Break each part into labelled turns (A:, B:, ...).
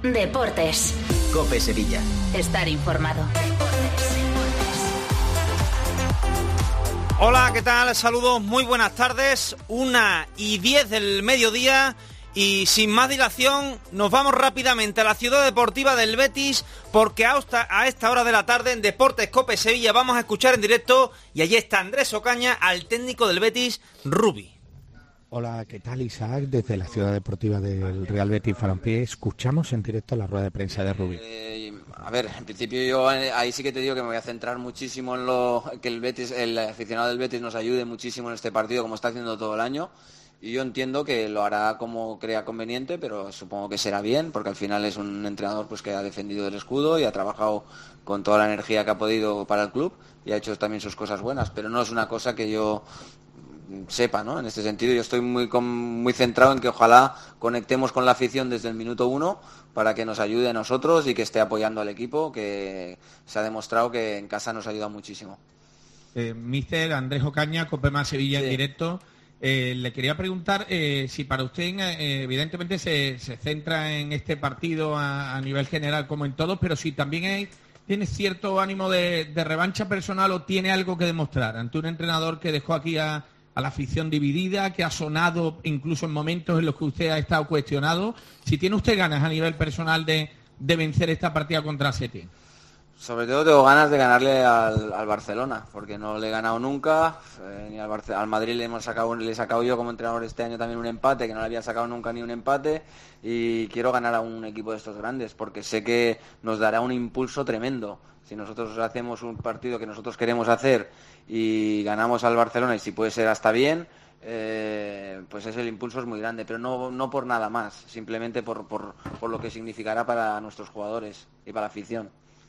A: Deportes.
B: COPE Sevilla.
A: Estar informado.
C: Hola, ¿qué tal? Saludos, muy buenas tardes. 1:10 del mediodía y sin más dilación nos vamos rápidamente a la ciudad deportiva del Betis porque a esta hora de la tarde en Deportes COPE Sevilla vamos a escuchar en directo y allí está Andrés Ocaña, al técnico del Betis, Rubi.
D: Hola, ¿qué tal, Isaac? Desde la ciudad deportiva del Real Betis Balompié escuchamos en directo la rueda de prensa de Rubi.
E: A ver, en principio yo ahí sí que te digo que me voy a centrar muchísimo en lo que el aficionado del Betis nos ayude muchísimo en este partido, como está haciendo todo el año. Y yo entiendo que lo hará como crea conveniente, pero supongo que será bien, porque al final es un entrenador pues que ha defendido el escudo y ha trabajado con toda la energía que ha podido para el club y ha hecho también sus cosas buenas, pero no es una cosa que yo sepa, ¿no? En este sentido yo estoy muy centrado en que ojalá conectemos con la afición desde el minuto 1 para que nos ayude a nosotros y que esté apoyando al equipo, que se ha demostrado que en casa nos ayuda muchísimo.
F: Míster Andrés Ocaña, COPE más Sevilla sí. En directo. Le quería preguntar si para usted evidentemente se centra en este partido a nivel general como en todos, pero si también tiene cierto ánimo de revancha personal o tiene algo que demostrar ante un entrenador que dejó aquí a la afición dividida, que ha sonado incluso en momentos en los que usted ha estado cuestionado. Si tiene usted ganas a nivel personal de vencer esta partida contra Setién.
E: Sobre todo tengo ganas de ganarle al Barcelona, porque no le he ganado nunca, ni al Madrid le he sacado yo como entrenador este año también un empate, que no le había sacado nunca ni un empate, y quiero ganar a un equipo de estos grandes, porque sé que nos dará un impulso tremendo. Si nosotros hacemos un partido que nosotros queremos hacer y ganamos al Barcelona, y si puede ser hasta bien, pues el impulso es muy grande, pero no por nada más, simplemente por lo que significará para nuestros jugadores y para la afición.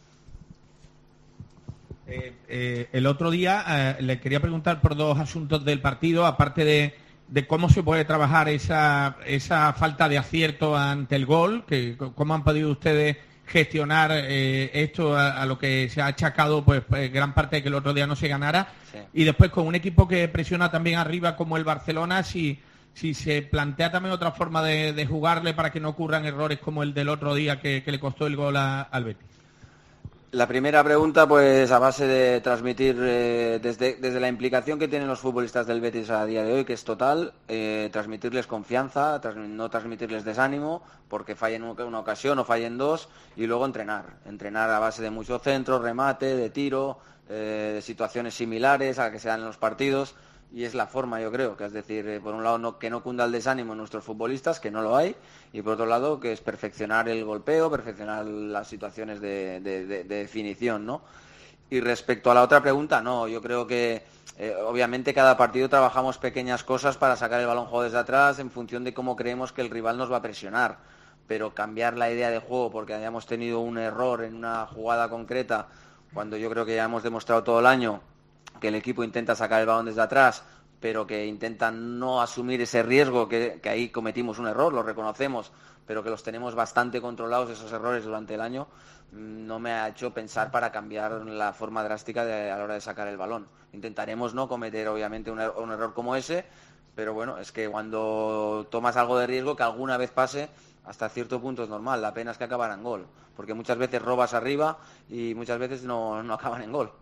F: El otro día le quería preguntar por dos asuntos del partido, aparte de cómo se puede trabajar esa falta de acierto ante el gol, que cómo han podido ustedes gestionar esto a lo que se ha achacado pues gran parte de que el otro día no se ganara, sí. Y después con un equipo que presiona también arriba como el Barcelona, si se plantea también otra forma de jugarle para que no ocurran errores como el del otro día que le costó el gol al Betis.
E: La primera pregunta, pues a base de transmitir desde la implicación que tienen los futbolistas del Betis a día de hoy, que es total, transmitirles confianza, no transmitirles desánimo, porque fallen una ocasión o fallen dos, y luego entrenar a base de mucho centro, remate, de tiro, de situaciones similares a que se dan en los partidos. Y es la forma, yo creo, que es decir, por un lado que no cunda el desánimo en nuestros futbolistas, que no lo hay, y por otro lado que es perfeccionar el golpeo, perfeccionar las situaciones de definición, ¿no? Y respecto a la otra pregunta, no, yo creo que obviamente cada partido trabajamos pequeñas cosas para sacar el balón juego desde atrás en función de cómo creemos que el rival nos va a presionar, pero cambiar la idea de juego porque hayamos tenido un error en una jugada concreta, cuando yo creo que ya hemos demostrado todo el año que el equipo intenta sacar el balón desde atrás, pero que intenta no asumir ese riesgo, que ahí cometimos un error, lo reconocemos, pero que los tenemos bastante controlados esos errores durante el año, no me ha hecho pensar para cambiar la forma drástica a la hora de sacar el balón. Intentaremos no cometer obviamente un error como ese, pero bueno, es que cuando tomas algo de riesgo, que alguna vez pase, hasta cierto punto es normal, la pena es que acabará en gol, porque muchas veces robas arriba y muchas veces no acaban en gol.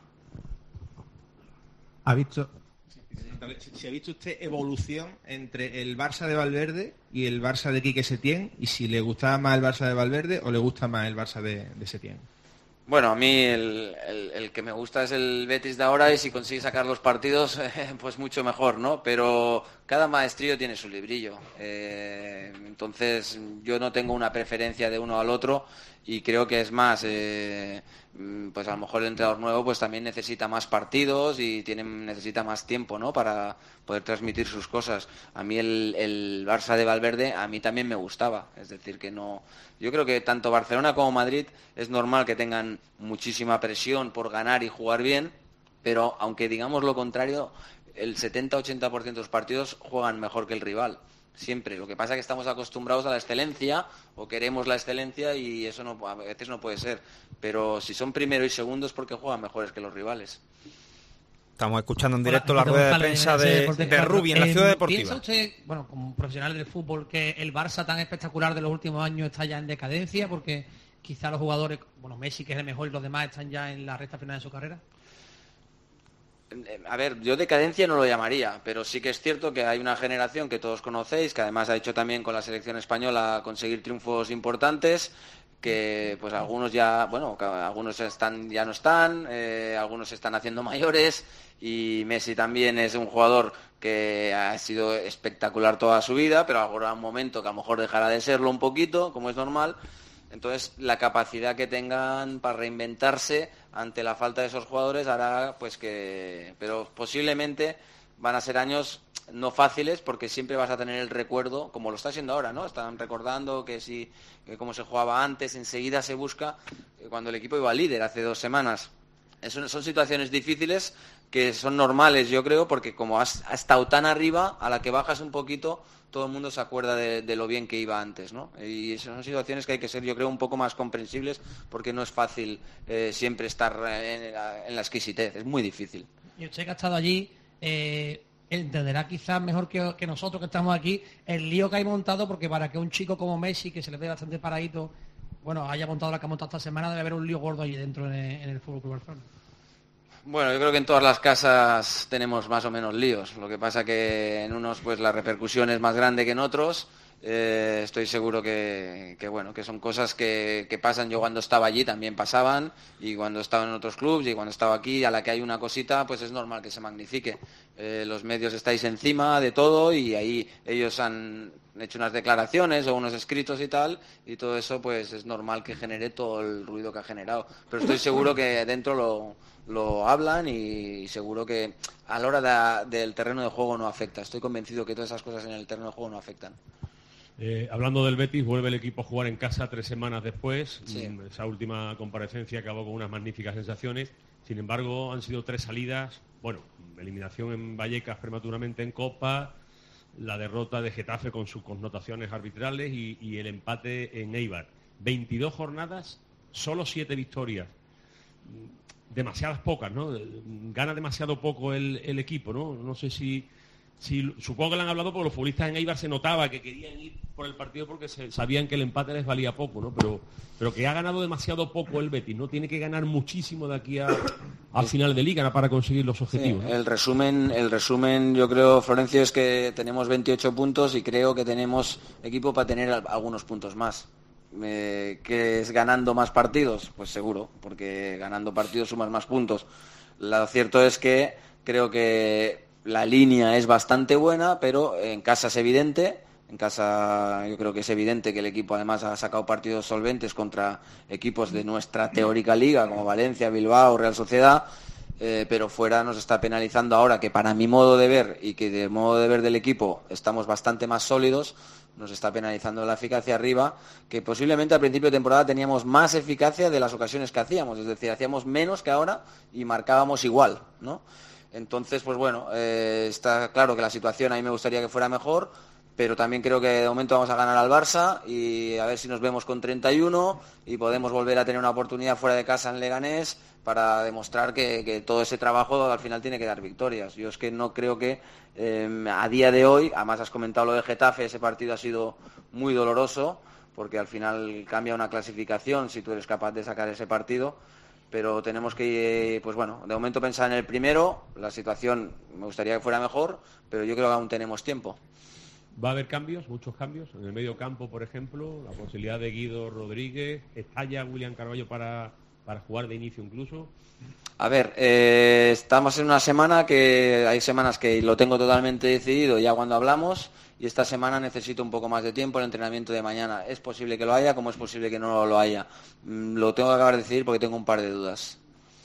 F: Si ha visto usted evolución entre el Barça de Valverde y el Barça de Quique Setién, y si le gustaba más el Barça de Valverde o le gusta más el Barça de Setién?
E: Bueno, a mí el que me gusta es el Betis de ahora, y si consigue sacar los partidos, pues mucho mejor, ¿no? Pero cada maestrillo tiene su librillo. Entonces yo no tengo una preferencia de uno al otro, y creo que es más, pues a lo mejor el entrenador nuevo pues también necesita más partidos y necesita más tiempo, ¿no? Para poder transmitir sus cosas. A mí el Barça de Valverde a mí también me gustaba, es decir que no. Yo creo que tanto Barcelona como Madrid es normal que tengan muchísima presión por ganar y jugar bien, pero aunque digamos lo contrario, el 70-80% de los partidos juegan mejor que el rival. Siempre. Lo que pasa es que estamos acostumbrados a la excelencia o queremos la excelencia y eso a veces no puede ser. Pero si son primero y segundo es porque juegan mejores que los rivales.
C: Estamos escuchando en directo la rueda de prensa de Rubi en la Ciudad Deportiva.
B: ¿Piensa usted, como profesional del fútbol, que el Barça tan espectacular de los últimos años está ya en decadencia? Porque quizá los jugadores, Messi, que es el mejor, y los demás están ya en la recta final de su carrera.
E: A ver, yo decadencia no lo llamaría, pero sí que es cierto que hay una generación que todos conocéis, que además ha hecho también con la selección española conseguir triunfos importantes, que pues algunos ya, algunos ya no están, algunos se están haciendo mayores, y Messi también es un jugador que ha sido espectacular toda su vida, pero habrá un momento que a lo mejor dejará de serlo un poquito, como es normal. Entonces, la capacidad que tengan para reinventarse ante la falta de esos jugadores hará pues que... Pero posiblemente van a ser años no fáciles, porque siempre vas a tener el recuerdo, como lo está haciendo ahora, ¿no? Están recordando que cómo se jugaba antes, enseguida se busca cuando el equipo iba líder hace 2 semanas. Son situaciones difíciles que son normales, yo creo, porque como has estado tan arriba, a la que bajas un poquito, todo el mundo se acuerda de lo bien que iba antes, ¿no? Y son situaciones que hay que ser, yo creo, un poco más comprensibles, porque no es fácil siempre estar en la exquisitez, es muy difícil.
B: Y usted que ha estado allí, entenderá quizás mejor que nosotros que estamos aquí el lío que hay montado, porque para que un chico como Messi, que se le ve bastante paradito, haya montado la que ha montado esta semana, debe haber un lío gordo allí dentro en el Fútbol Club Barcelona.
E: Bueno, yo creo que en todas las casas tenemos más o menos líos. Lo que pasa que en unos pues la repercusión es más grande que en otros. Estoy seguro que son cosas que pasan. Yo cuando estaba allí también pasaban, y cuando estaba en otros clubes y cuando estaba aquí, a la que hay una cosita, pues es normal que se magnifique. Los medios estáis encima de todo, y ahí ellos han hecho unas declaraciones o unos escritos y tal, y todo eso pues es normal que genere todo el ruido que ha generado. Pero estoy seguro que dentro lo hablan, y seguro que a la hora del terreno de juego no afecta. Estoy convencido que todas esas cosas en el terreno de juego no afectan.
G: Hablando del Betis, vuelve el equipo a jugar en casa 3 semanas después.
E: Sí.
G: Esa última comparecencia acabó con unas magníficas sensaciones. Sin embargo, han sido 3 salidas. Eliminación en Vallecas prematuramente en Copa, la derrota de Getafe con sus connotaciones arbitrales y el empate en Eibar. 22 jornadas, solo 7 victorias. Demasiadas pocas, ¿no? Gana demasiado poco el equipo, ¿no? No sé si supongo que le han hablado, porque los futbolistas en Eibar se notaba que querían ir por el partido porque sabían que el empate les valía poco, ¿no? Pero que ha ganado demasiado poco el Betis, ¿no? Tiene que ganar muchísimo de aquí al final de Liga para conseguir los objetivos,
E: sí,
G: ¿no?
E: El resumen, yo creo, Florencio, es que tenemos 28 puntos y creo que tenemos equipo para tener algunos puntos más. ¿Que es ganando más partidos? Pues seguro, porque ganando partidos sumas más puntos. Lo cierto es que creo que la línea es bastante buena, pero en casa es evidente. En casa yo creo que es evidente que el equipo además ha sacado partidos solventes contra equipos de nuestra teórica liga, como Valencia, Bilbao, Real Sociedad, pero fuera nos está penalizando ahora, que para mi modo de ver y que de modo de ver del equipo estamos bastante más sólidos. Nos está penalizando la eficacia arriba, que posiblemente al principio de temporada teníamos más eficacia de las ocasiones que hacíamos, es decir, hacíamos menos que ahora y marcábamos igual, ¿no? Entonces, pues bueno, está claro que la situación a mí me gustaría que fuera mejor, pero también creo que de momento vamos a ganar al Barça, y a ver si nos vemos con 31 y podemos volver a tener una oportunidad fuera de casa en Leganés para demostrar que todo ese trabajo al final tiene que dar victorias. Yo es que no creo que a día de hoy, además has comentado lo de Getafe, ese partido ha sido muy doloroso, porque al final cambia una clasificación si tú eres capaz de sacar ese partido. Pero tenemos que, pues bueno, de momento pensar en el primero. La situación me gustaría que fuera mejor, pero yo creo que aún tenemos tiempo.
G: Va a haber cambios, muchos cambios. En el medio campo, por ejemplo, la posibilidad de Guido Rodríguez. ¿Está ya William Carballo para jugar de inicio incluso?
E: A ver, estamos en una semana que hay semanas que lo tengo totalmente decidido ya cuando hablamos, y esta semana necesito un poco más de tiempo. El entrenamiento de mañana es posible que lo haya, como es posible que no lo haya. Lo tengo que acabar de decidir porque tengo un par de dudas.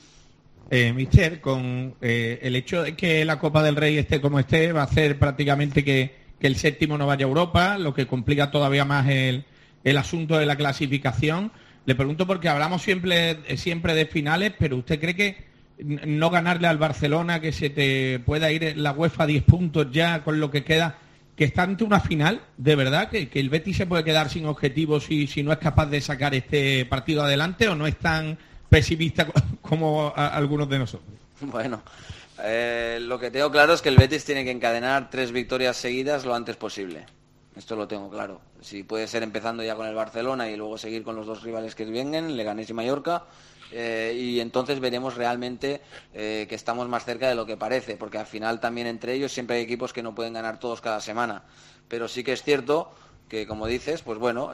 F: Mister, con el hecho de que la Copa del Rey esté como esté, va a hacer prácticamente que el séptimo no vaya a Europa, lo que complica todavía más el asunto de la clasificación. Le pregunto porque hablamos siempre de finales, pero ¿usted cree que no ganarle al Barcelona, que se te pueda ir la UEFA 10 puntos ya con lo que queda, que está ante una final, de verdad, que el Betis se puede quedar sin objetivos si no es capaz de sacar este partido adelante, o no es tan pesimista como algunos de nosotros?
E: Bueno, Lo que tengo claro es que el Betis tiene que encadenar 3 victorias seguidas lo antes posible. Esto lo tengo claro. Si puede ser empezando ya con el Barcelona y luego seguir con los 2 rivales que vengan, Leganés y Mallorca, y entonces veremos realmente que estamos más cerca de lo que parece, porque al final también entre ellos siempre hay equipos que no pueden ganar todos cada semana. Pero sí que es cierto que, como dices, pues bueno,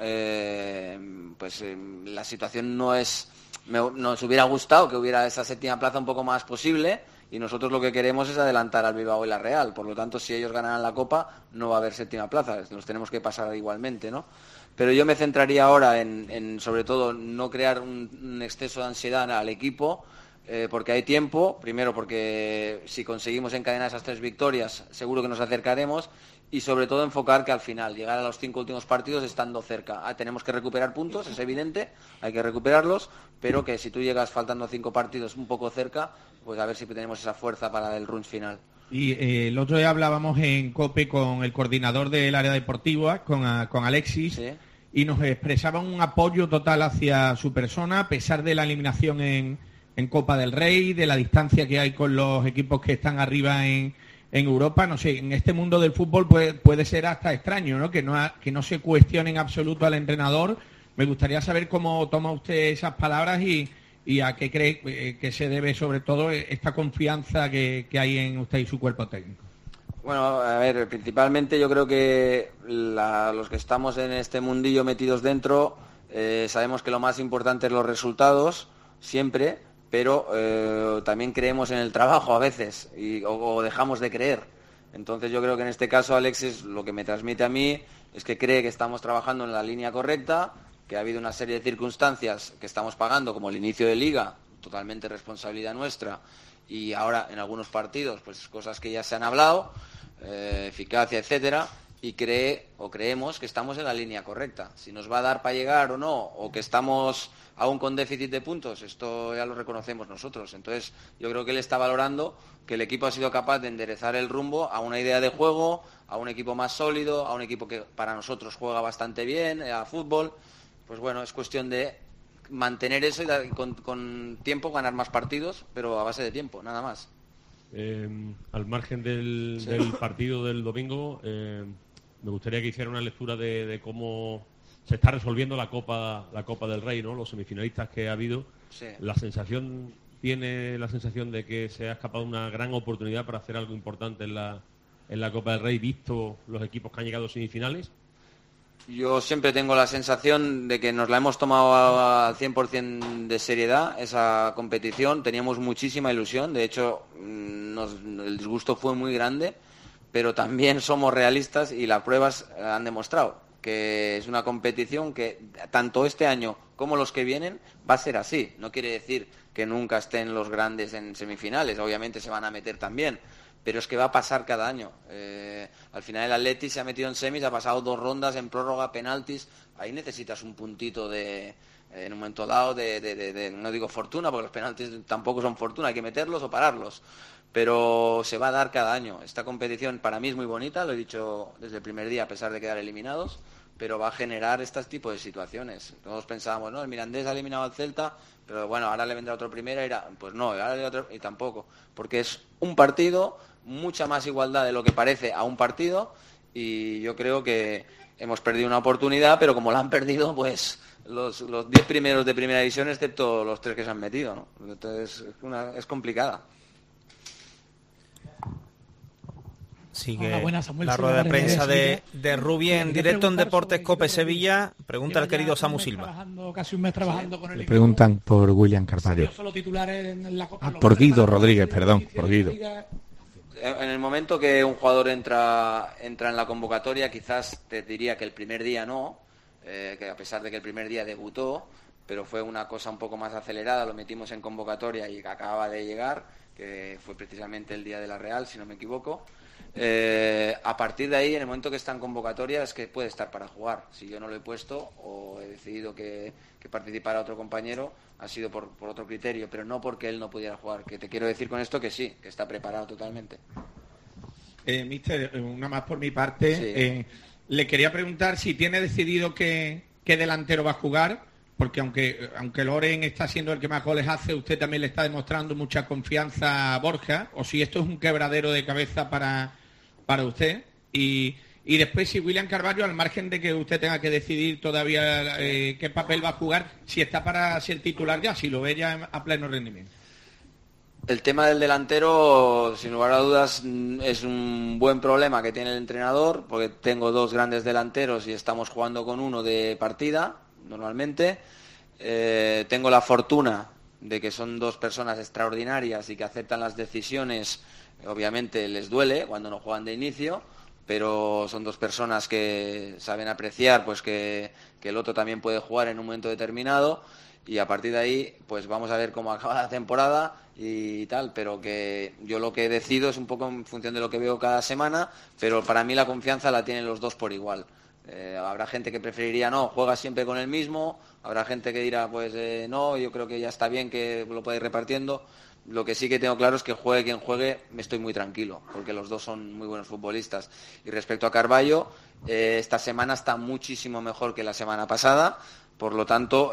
E: la situación no es... Nos hubiera gustado que hubiera esa 7ª plaza un poco más posible, y nosotros lo que queremos es adelantar al Bilbao y la Real. Por lo tanto, si ellos ganaran la Copa, no va a haber 7ª plaza, nos tenemos que pasar igualmente, ¿no? Pero yo me centraría ahora en sobre todo, no crear un exceso de ansiedad al equipo, porque hay tiempo. Primero, porque si conseguimos encadenar esas 3 victorias, seguro que nos acercaremos. Y sobre todo enfocar que al final, llegar a los 5 últimos partidos estando cerca. Tenemos que recuperar puntos, es evidente, hay que recuperarlos, pero que si tú llegas faltando 5 partidos un poco cerca, pues a ver si tenemos esa fuerza para el run final.
F: Y el otro día hablábamos en COPE con el coordinador del área deportiva, con Alexis, ¿sí? Y nos expresaba un apoyo total hacia su persona, a pesar de la eliminación en Copa del Rey, de la distancia que hay con los equipos que están arriba en Europa. No sé, en este mundo del fútbol puede ser hasta extraño, ¿no? Que no se cuestione en absoluto al entrenador. Me gustaría saber cómo toma usted esas palabras y a qué cree que se debe sobre todo esta confianza que hay en usted y su cuerpo técnico.
E: Bueno, a ver, principalmente yo creo que los que estamos en este mundillo metidos dentro sabemos que lo más importante es los resultados, siempre, pero también creemos en el trabajo a veces o dejamos de creer. Entonces yo creo que en este caso Alexis lo que me transmite a mí es que cree que estamos trabajando en la línea correcta, que ha habido una serie de circunstancias que estamos pagando, como el inicio de Liga, totalmente responsabilidad nuestra, y ahora en algunos partidos, pues cosas que ya se han hablado, eficacia, etcétera, y creemos que estamos en la línea correcta. Si nos va a dar para llegar o no, o que estamos aún con déficit de puntos, esto ya lo reconocemos nosotros. Entonces yo creo que él está valorando que el equipo ha sido capaz de enderezar el rumbo a una idea de juego, a un equipo más sólido, a un equipo que para nosotros juega bastante bien, a fútbol. Pues bueno, es cuestión de mantener eso y con tiempo ganar más partidos, pero a base de tiempo, nada más.
G: Al margen del partido del domingo, me gustaría que hiciera una lectura de cómo se está resolviendo la Copa del Rey, ¿no? Los semifinalistas que ha habido. Sí. Tiene la sensación de que se ha escapado una gran oportunidad para hacer algo importante en la Copa del Rey, visto los equipos que han llegado a semifinales.
E: Yo siempre tengo la sensación de que nos la hemos tomado al 100% de seriedad, esa competición. Teníamos muchísima ilusión, de hecho el disgusto fue muy grande, pero también somos realistas y las pruebas han demostrado que es una competición que tanto este año como los que vienen va a ser así. No quiere decir que nunca estén los grandes en semifinales, obviamente se van a meter también, pero es que va a pasar cada año. Al final el Atleti se ha metido en semis, ha pasado 2 rondas en prórroga, penaltis. Ahí necesitas un puntito en un momento dado no digo fortuna, porque los penaltis tampoco son fortuna, hay que meterlos o pararlos. Pero se va a dar cada año. Esta competición para mí es muy bonita, lo he dicho desde el primer día, a pesar de quedar eliminados, pero va a generar este tipo de situaciones. Todos pensábamos, no, el Mirandés ha eliminado al Celta, pero bueno, ahora le vendrá otro primera, pues no, ahora le otro, y tampoco, porque es un partido, mucha más igualdad de lo que parece a un partido, y yo creo que hemos perdido una oportunidad, pero como la han perdido, pues los 10 primeros de primera división, excepto los 3 que se han metido, ¿no? Entonces es complicada.
C: Sigue la rueda de prensa de Rubi en directo en Deportes Cope Sevilla. Pregunta el querido Samu Silva.
B: Casi un mes trabajando con el
D: Le preguntan por William Carvalho. Por Guido Rodríguez, perdón, por Guido.
E: En el momento que un jugador entra en la convocatoria, quizás te diría que el primer día no, que a pesar de que el primer día debutó, pero fue una cosa un poco más acelerada, lo metimos en convocatoria y acababa de llegar, que fue precisamente el día de la Real, si no me equivoco. A partir de ahí, en el momento que está en convocatoria, es que puede estar para jugar. Si yo no lo he puesto o he decidido que participara otro compañero, ha sido por otro criterio, pero no porque él no pudiera jugar. Que te quiero decir con esto que sí, que está preparado totalmente.
F: Míster, una más por mi parte. Sí. Le quería preguntar si tiene decidido qué delantero va a jugar, porque aunque Loren está siendo el que más goles hace, usted también le está demostrando mucha confianza a Borja, o si esto es un quebradero de cabeza para usted. Y después, si William Carvalho, al margen de que usted tenga que decidir todavía qué papel va a jugar, si está para ser titular ya, si lo ve ya a pleno rendimiento.
E: El tema del delantero, sin lugar a dudas, es un buen problema que tiene el entrenador, porque tengo 2 grandes delanteros y estamos jugando con uno de partida, normalmente. Tengo la fortuna de que son 2 personas extraordinarias y que aceptan las decisiones. Obviamente les duele cuando no juegan de inicio, pero son 2 personas que saben apreciar pues que el otro también puede jugar en un momento determinado, y a partir de ahí pues vamos a ver cómo acaba la temporada y tal, pero que yo lo que decido es un poco en función de lo que veo cada semana, pero para mí la confianza la tienen los 2 por igual. Habrá gente que preferiría no, juega siempre con el mismo, habrá gente que dirá pues no, yo creo que ya está bien que lo pueda ir repartiendo. Lo que sí que tengo claro es que juegue quien juegue, me estoy muy tranquilo, porque los 2 son muy buenos futbolistas. Y respecto a Carvalho, esta semana está muchísimo mejor que la semana pasada, por lo tanto,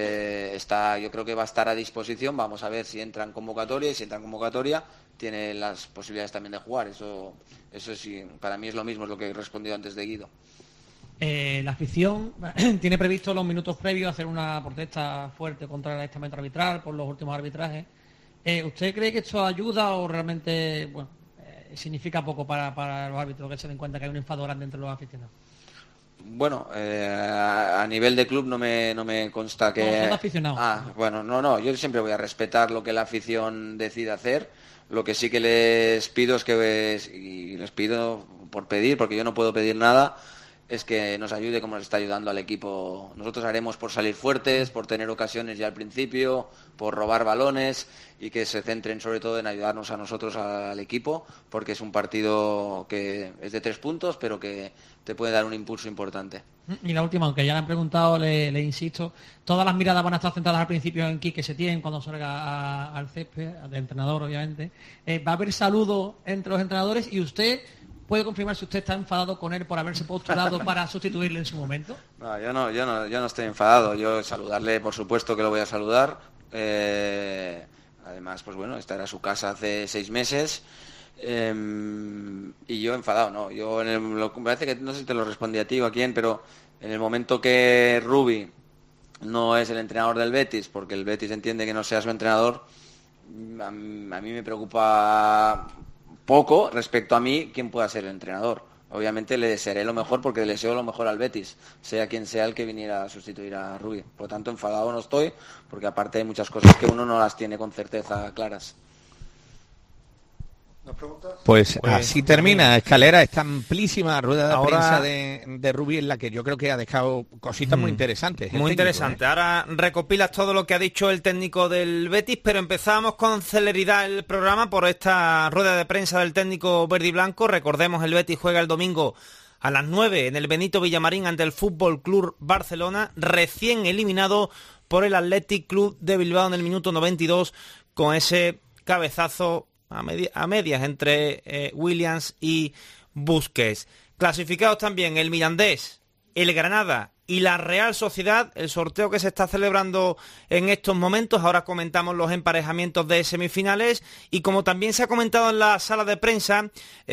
E: yo creo que va a estar a disposición. Vamos a ver si entra en convocatoria, y si entra en convocatoria tiene las posibilidades también de jugar. Eso sí, para mí es lo mismo, es lo que he respondido antes de Guido.
B: La afición tiene previsto los minutos previos hacer una protesta fuerte contra el estamento arbitral por los últimos arbitrajes. ¿Usted cree que esto ayuda o realmente significa poco para los árbitros, que se den cuenta que hay un enfado grande entre los aficionados?
E: Bueno, a nivel de club no me consta que...
B: No, son aficionados.
E: Bueno, no, yo siempre voy a respetar lo que la afición decida hacer. Lo que sí que les pido es y les pido por pedir, porque yo no puedo pedir nada, es que nos ayude como nos está ayudando al equipo. Nosotros haremos por salir fuertes, por tener ocasiones ya al principio, por robar balones, y que se centren sobre todo en ayudarnos a nosotros, al equipo, porque es un partido que es de 3 puntos, pero que te puede dar un impulso importante.
B: Y la última, aunque ya le han preguntado, le insisto, todas las miradas van a estar centradas al principio en Quique Setién cuando salga al césped, de entrenador obviamente. Va a haber saludos entre los entrenadores, y usted puede confirmar si usted está enfadado con él por haberse postulado para sustituirle en su momento.
E: No, yo no estoy enfadado. Yo saludarle, por supuesto que lo voy a saludar. Además, pues bueno, esta era su casa hace 6 meses. Y yo enfadado, no. Yo me parece que no sé si te lo respondí a ti o a quién, pero en el momento que Rubi no es el entrenador del Betis, porque el Betis entiende que no sea su entrenador, a mí me preocupa poco respecto a mí quién pueda ser el entrenador. Obviamente le desearé lo mejor, porque le deseo lo mejor al Betis, sea quien sea el que viniera a sustituir a Rubi. Por lo tanto, enfadado no estoy, porque aparte hay muchas cosas que uno no las tiene con certeza claras.
D: Pues así termina, Escalera, esta amplísima rueda de prensa de Rubi, en la que yo creo que ha dejado cositas muy interesantes.
C: Muy interesante. Ahora recopilas todo lo que ha dicho el técnico del Betis, pero empezamos con celeridad el programa por esta rueda de prensa del técnico verde y blanco. Recordemos, el Betis juega el domingo a las 9 en el Benito Villamarín ante el Fútbol Club Barcelona, recién eliminado por el Athletic Club de Bilbao en el minuto 92, con ese cabezazo a medias entre Williams y Busquets. Clasificados también el Mirandés, el Granada y la Real Sociedad, el sorteo que se está celebrando en estos momentos. Ahora comentamos los emparejamientos de semifinales, y como también se ha comentado en la sala de prensa,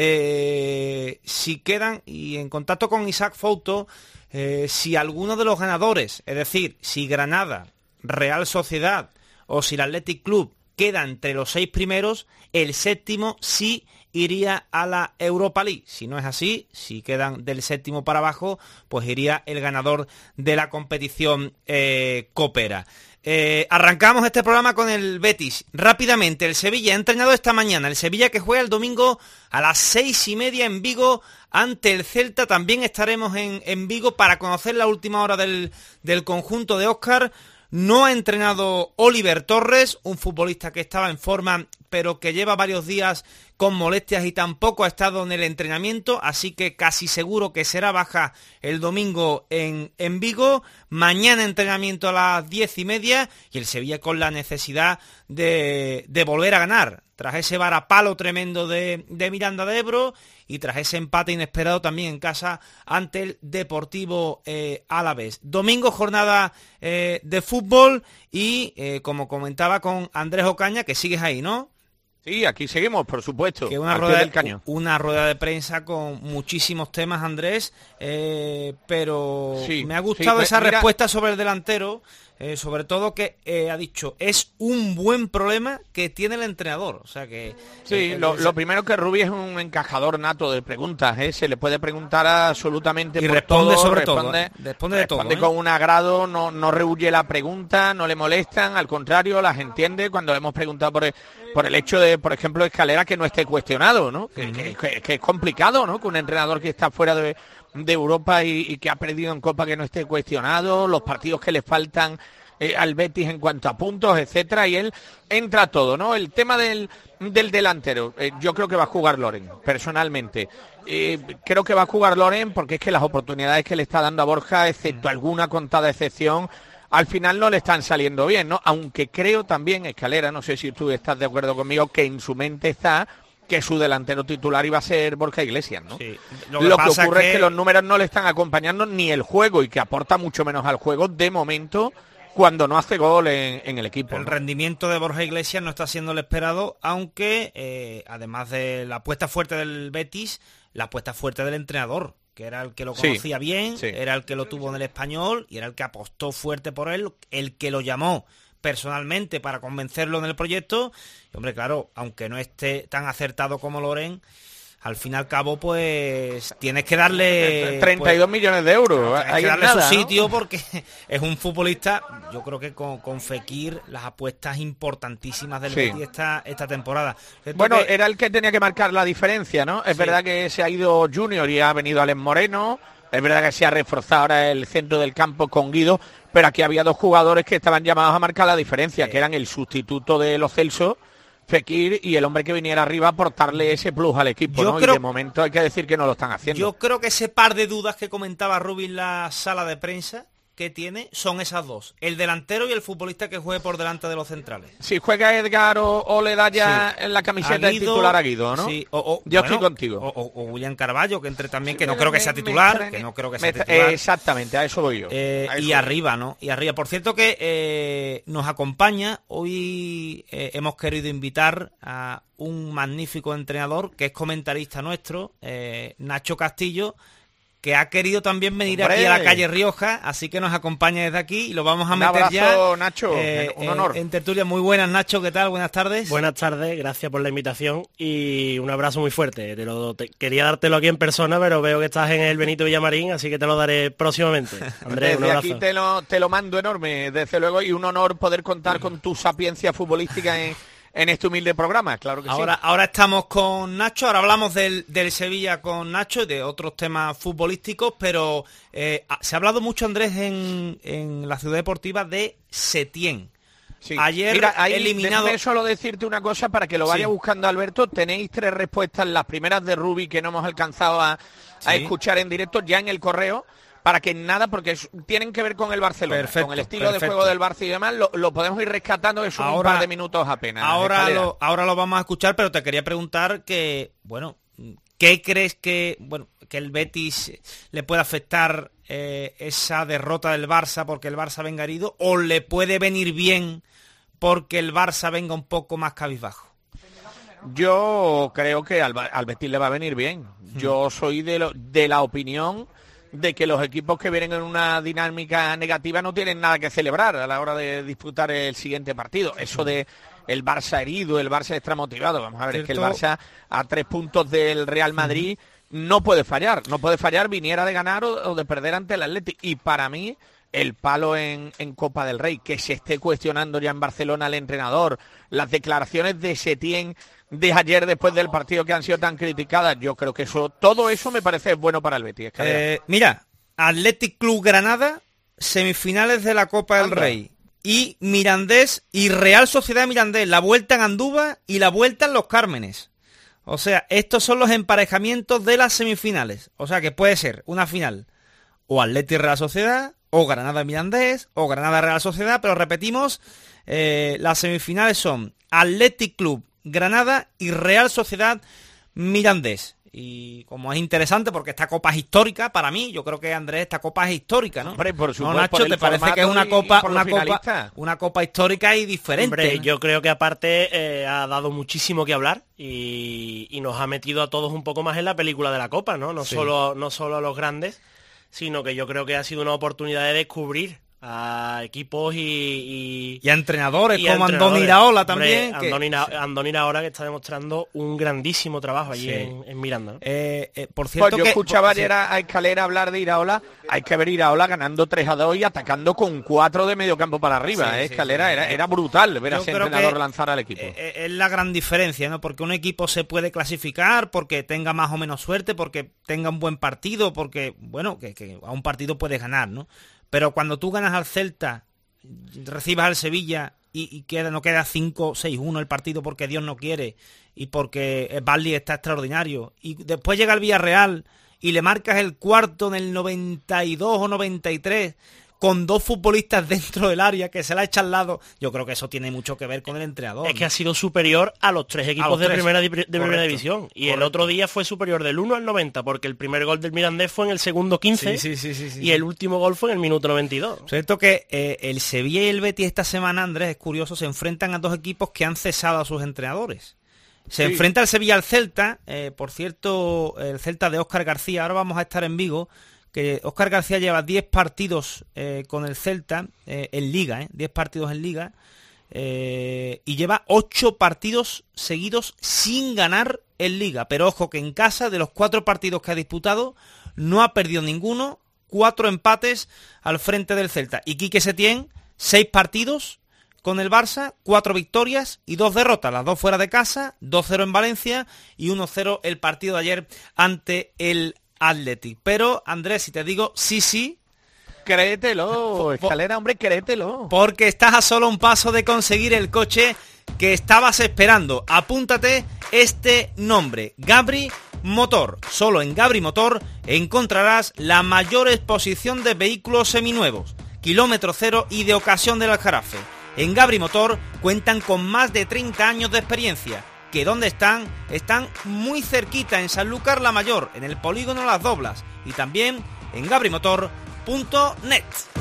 C: si quedan, y en contacto con Isaac Fouto, si alguno de los ganadores, es decir, si Granada, Real Sociedad o si el Athletic Club queda entre los 6 primeros, el 7º sí iría a la Europa League. Si no es así, si quedan del 7º para abajo, pues iría el ganador de la competición Copera. Arrancamos este programa con el Betis. Rápidamente, el Sevilla ha entrenado esta mañana. El Sevilla, que juega el domingo a las 6:30 en Vigo ante el Celta. También estaremos en Vigo para conocer la última hora del conjunto de Óscar. No ha entrenado Oliver Torres, un futbolista que estaba en forma, pero que lleva varios días con molestias y tampoco ha estado en el entrenamiento, así que casi seguro que será baja el domingo en Vigo. Mañana entrenamiento a las 10:30, y el Sevilla con la necesidad de volver a ganar, tras ese varapalo tremendo de Miranda de Ebro y tras ese empate inesperado también en casa ante el Deportivo Alavés. Domingo, jornada de fútbol y como comentaba con Andrés Ocaña, que sigues ahí, ¿no?
D: Sí, aquí seguimos, por supuesto.
C: Que una rueda de prensa con muchísimos temas, Andrés, pero sí, me ha gustado esa respuesta sobre el delantero, sobre todo que ha dicho, es un buen problema que tiene el entrenador. O sea que
D: sí, lo primero que Rubí es un encajador nato de preguntas, se le puede preguntar absolutamente
C: y
D: por
C: responde
D: todo,
C: sobre todo, responde de todo,
D: con un agrado, no rehuye la pregunta, no le molestan, al contrario, las entiende. Cuando hemos preguntado por el hecho de, por ejemplo, Escalera, que no esté cuestionado, ¿no? Que es complicado, ¿no? Que un entrenador que está fuera de Europa y que ha perdido en Copa que no esté cuestionado, los partidos que le faltan al Betis en cuanto a puntos, etcétera, y él entra todo, ¿no? El tema del delantero, yo creo que va a jugar Loren, personalmente. Creo que va a jugar Loren porque es que las oportunidades que le está dando a Borja, excepto alguna contada excepción, al final no le están saliendo bien, ¿no? Aunque creo también, Escalera, no sé si tú estás de acuerdo conmigo, que en su mente está que su delantero titular iba a ser Borja Iglesias, ¿no? Sí. Lo que ocurre es que los números no le están acompañando ni el juego y que aporta mucho menos al juego de momento cuando no hace gol en el equipo.
C: El rendimiento de Borja Iglesias no está siendo el esperado, aunque además de la apuesta fuerte del Betis, la apuesta fuerte del entrenador, que era el que lo conocía bien, era el que lo tuvo en el Español y era el que apostó fuerte por él, el que lo llamó personalmente para convencerlo en el proyecto. Y hombre, claro, aunque no esté tan acertado como Loren, al fin y al cabo, pues tienes que darle
D: 32 millones de euros.
C: Tienes que darle su sitio, ¿no? Porque es un futbolista. Yo creo que con Fekir las apuestas importantísimas del Betis esta temporada.
D: Bueno, era el que tenía que marcar la diferencia, ¿no? Es verdad que se ha ido Junior y ha venido Alex Moreno. Es verdad que se ha reforzado ahora el centro del campo con Guido, pero aquí había dos jugadores que estaban llamados a marcar la diferencia, que eran el sustituto de Lo Celso, Fekir, y el hombre que viniera arriba a aportarle ese plus al equipo, ¿no? Y de momento hay que decir que no lo están haciendo.
C: Yo creo que ese par de dudas que comentaba Rubí en la sala de prensa que tiene son esas dos, el delantero y el futbolista que juegue por delante de los centrales.
D: Si juega Edgar o le da ya en la camiseta de titular a Guido, ¿no?
C: Sí,
D: yo estoy contigo.
C: O William Carballo, que entre también, que no creo que sea titular,
D: exactamente, a eso voy yo.
C: Y arriba, ¿no? Y arriba. Por cierto que nos acompaña, hoy hemos querido invitar a un magnífico entrenador, que es comentarista nuestro, Nacho Castillo, que ha querido también venir aquí a la calle Rioja, así que nos acompaña desde aquí y lo vamos a meter
D: un abrazo,
C: ya.
D: Nacho, un honor.
C: En tertulia. Muy buenas, Nacho, ¿qué tal? Buenas tardes.
H: Buenas tardes, gracias por la invitación y un abrazo muy fuerte. Quería dártelo aquí en persona, pero veo que estás en el Benito Villamarín, así que te lo daré próximamente. Andrés,
D: desde aquí te lo mando enorme, desde luego, y un honor poder contar con tu sapiencia futbolística en este humilde programa, claro que sí.
C: Ahora estamos con Nacho, ahora hablamos del Sevilla con Nacho y de otros temas futbolísticos, pero se ha hablado mucho, Andrés, en la Ciudad Deportiva de Setién.
D: Sí.
C: Ayer eliminado.
D: Déjame solo decirte una cosa para que lo vaya buscando, Alberto. Tenéis 3 respuestas, las primeras de Rubí que no hemos alcanzado a escuchar en directo ya en el correo. Para que nada, porque tienen que ver con el Barcelona, con el estilo de juego del Barça y demás, lo podemos ir rescatando, es un par de minutos apenas.
C: Ahora lo vamos a escuchar, pero te quería preguntar que, ¿qué crees que el Betis le puede afectar esa derrota del Barça porque el Barça venga herido, o le puede venir bien porque el Barça venga un poco más cabizbajo?
D: Yo creo que al Betis le va a venir bien. Yo soy de la opinión de que los equipos que vienen en una dinámica negativa no tienen nada que celebrar a la hora de disputar el siguiente partido. Eso de el Barça herido, el Barça extramotivado, vamos a ver, es que el Barça a 3 puntos del Real Madrid no puede fallar, viniera de ganar o de perder ante el Athletic. Y para mí, el palo en Copa del Rey, que se esté cuestionando ya en Barcelona el entrenador, las declaraciones de Setién de ayer después del partido que han sido tan criticadas, yo creo que todo eso me parece bueno para el Betis.
C: Mira, Athletic Club Granada, semifinales de la Copa del Rey, y Mirandés y Real Sociedad Mirandés, la vuelta en Andúba y la vuelta en Los Cármenes. O sea, estos son los emparejamientos de las semifinales. O sea, que puede ser una final o Athletic Real Sociedad, o Granada Mirandés, o Granada Real Sociedad, pero repetimos, las semifinales son Athletic Club Granada y Real Sociedad Mirandés. Y como es interesante porque esta copa es histórica para mí, yo creo que Andrés, esta copa es histórica, ¿no?
D: Hombre, por supuesto,
C: ¿No, Nacho?
D: por
C: ¿Te parece que es una copa histórica y diferente?
H: Hombre,
C: ¿no?
H: yo creo que aparte ha dado muchísimo que hablar y nos ha metido a todos un poco más en la película de la copa, ¿no? No solo a los grandes, sino que yo creo que ha sido una oportunidad de descubrir a equipos y
C: a entrenadores
H: y
C: como Andoni Iraola también.
H: Andoni Iraola, que está demostrando un grandísimo trabajo allí en Miranda, ¿no?
C: Por cierto,
D: pues yo escuchaba ayer a Escalera hablar de Iraola. Hay que ver Iraola ganando 3-2 y atacando con 4 de medio campo para arriba. Escalera era brutal ver a ese entrenador lanzar al equipo.
C: Es la gran diferencia, ¿no? Porque un equipo se puede clasificar, porque tenga más o menos suerte, porque tenga un buen partido, porque, bueno, que a un partido puedes ganar, ¿no? Pero cuando tú ganas al Celta, recibas al Sevilla y no queda 5-6-1 el partido porque Dios no quiere y porque Barley está extraordinario, y después llega el Villarreal y le marcas el cuarto en el 92 o 93 con 2 futbolistas dentro del área que se la echa al lado, yo creo que eso tiene mucho que ver con el entrenador.
H: Es que ha sido superior a los 3 equipos de primera división. Y el otro día fue superior del 1 al 90, porque el primer gol del Mirandés fue en el segundo 15 y el último gol fue en el minuto 92.
C: Cierto que el Sevilla y el Betis esta semana, Andrés, es curioso, se enfrentan a 2 equipos que han cesado a sus entrenadores. Se enfrenta el Sevilla al Celta, por cierto, el Celta de Óscar García. Ahora vamos a estar en Vigo, que Óscar García lleva 10 partidos con el Celta en Liga, 10 partidos en Liga, y lleva 8 partidos seguidos sin ganar en Liga. Pero ojo que en casa, de los 4 partidos que ha disputado, no ha perdido ninguno, 4 empates al frente del Celta. Y Quique Setién, 6 partidos con el Barça, 4 victorias y 2 derrotas, las 2 fuera de casa, 2-0 en Valencia y 1-0 el partido de ayer ante el Athletic. Pero, Andrés, si te digo sí,
D: créetelo, Escalera, hombre, créetelo.
C: Porque estás a solo un paso de conseguir el coche que estabas esperando. Apúntate este nombre, Gabri Motor. Solo en Gabri Motor encontrarás la mayor exposición de vehículos seminuevos, kilómetro cero y de ocasión del Aljarafe. En Gabri Motor cuentan con más de 30 años de experiencia. ¿Que dónde están? Están muy cerquita, en Sanlúcar la Mayor, en el polígono Las Doblas, y también en gabrimotor.net.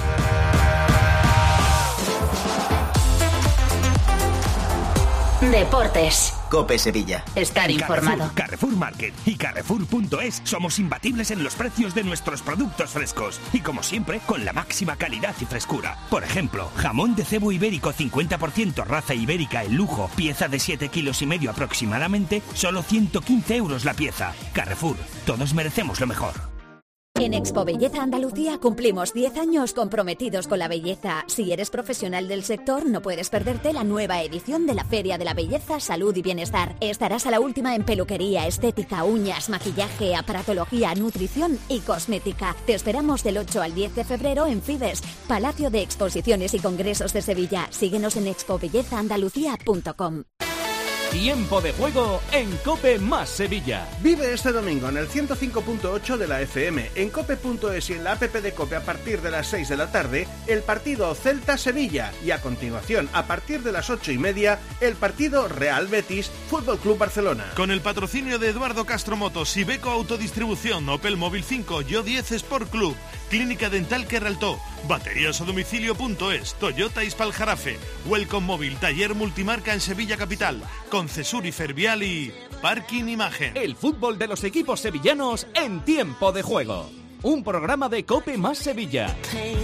A: Deportes.
I: COPE Sevilla.
A: Estar informado.
J: Carrefour Market y Carrefour.es somos imbatibles en los precios de nuestros productos frescos y, como siempre, con la máxima calidad y frescura. Por ejemplo, jamón de cebo ibérico 50% raza ibérica en lujo, pieza de 7,5 kilos aproximadamente, solo 115 € la pieza. Carrefour, todos merecemos lo mejor.
K: En Expo Belleza Andalucía cumplimos 10 años comprometidos con la belleza. Si eres profesional del sector, no puedes perderte la nueva edición de la Feria de la Belleza, Salud y Bienestar. Estarás a la última en peluquería, estética, uñas, maquillaje, aparatología, nutrición y cosmética. Te esperamos del 8 al 10 de febrero en Fides, Palacio de Exposiciones y Congresos de Sevilla. Síguenos en expobellezaandalucía.com.
L: Tiempo de juego en COPE más Sevilla.
M: Vive este domingo en el 105.8 de la FM, en cope.es y en la app de COPE a partir de las 6 de la tarde, el partido Celta-Sevilla, y a continuación, a partir de las 8:30, el partido Real Betis Fútbol Club Barcelona.
N: Con el patrocinio de Eduardo Castro Motos, Iveco Autodistribución, Opel Móvil 5, Yo 10 Sport Club, Clínica Dental Keraltó, Baterías a domicilio.es, Toyota Ispaljarafe, Welcome Móvil, Taller Multimarca en Sevilla Capital, Concesur y Fervial y Parking Imagen.
L: El fútbol de los equipos sevillanos en tiempo de juego. Un programa de COPE más Sevilla.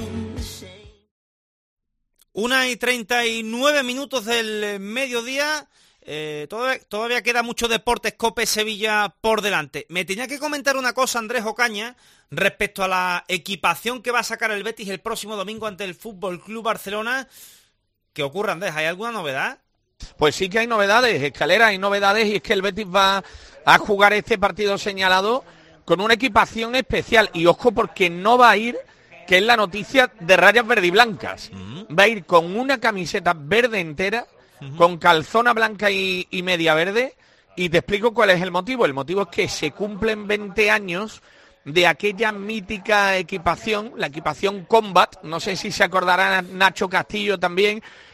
C: 1:39 del mediodía. Todavía queda mucho Deportes COPE Sevilla por delante. Me tenía que comentar una cosa, Andrés Ocaña, respecto a la equipación que va a sacar el Betis el próximo domingo ante el Fútbol Club Barcelona. ¿Qué ocurre, Andrés? ¿Hay alguna novedad?
D: Pues sí que hay novedades, Escalera, hay novedades, y es que el Betis va a jugar este partido señalado con una equipación especial. Y ojo, porque no va a ir, que es la noticia, de rayas verde y blancas. Va a ir con una camiseta verde entera, con calzona blanca y media verde, y te explico cuál es el motivo. El motivo es que se cumplen 20 años de aquella mítica equipación, la equipación Combat, no sé si se acordará Nacho Castillo también,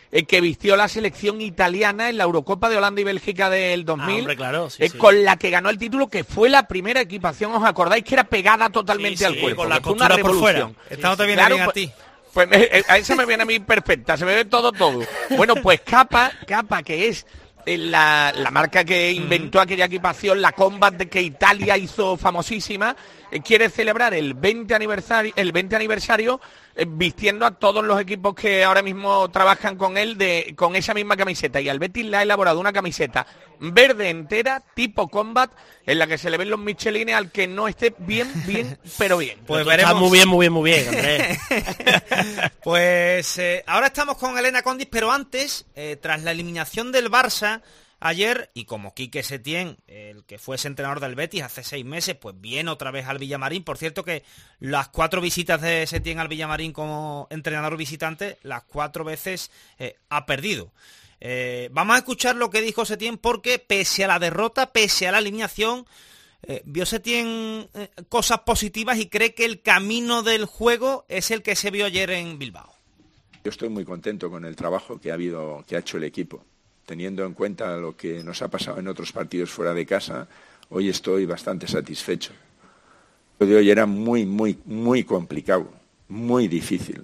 D: que vistió la selección italiana en la Eurocopa de Holanda y Bélgica del 2000,
H: hombre, claro, sí.
D: con la que ganó el título, que fue la primera equipación, ¿os acordáis? Que era pegada totalmente al cuerpo,
H: con la
D: fue una
H: costura por fuera.
D: revolución.
C: Esta no te viene bien a ti.
D: Pues a esa me viene a mí perfecta, se me ve todo. Bueno, pues Kappa, que es la marca que inventó aquella equipación, la Combat de que Italia hizo famosísima, quiere celebrar el 20 aniversario vistiendo a todos los equipos que ahora mismo trabajan con él con esa misma camiseta, y al Betis le ha elaborado una camiseta verde entera tipo Combat en la que se le ven los michelines al que no esté bien, pero bien.
H: Pues veremos. Está muy bien, Andrés.
C: Pues ahora estamos con Elena Condis, pero antes, tras la eliminación del Barça ayer, y como Quique Setién, el que fue entrenador del Betis hace 6 meses, pues viene otra vez al Villamarín. Por cierto que las 4 visitas de Setién al Villamarín como entrenador visitante, las 4 veces ha perdido. Vamos a escuchar lo que dijo Setién, porque pese a la derrota, pese a la eliminación, vio Setién cosas positivas y cree que el camino del juego es el que se vio ayer en Bilbao.
I: Yo estoy muy contento con el trabajo que ha hecho el equipo. Teniendo en cuenta lo que nos ha pasado en otros partidos fuera de casa, hoy estoy bastante satisfecho. Lo de hoy era muy complicado, muy difícil.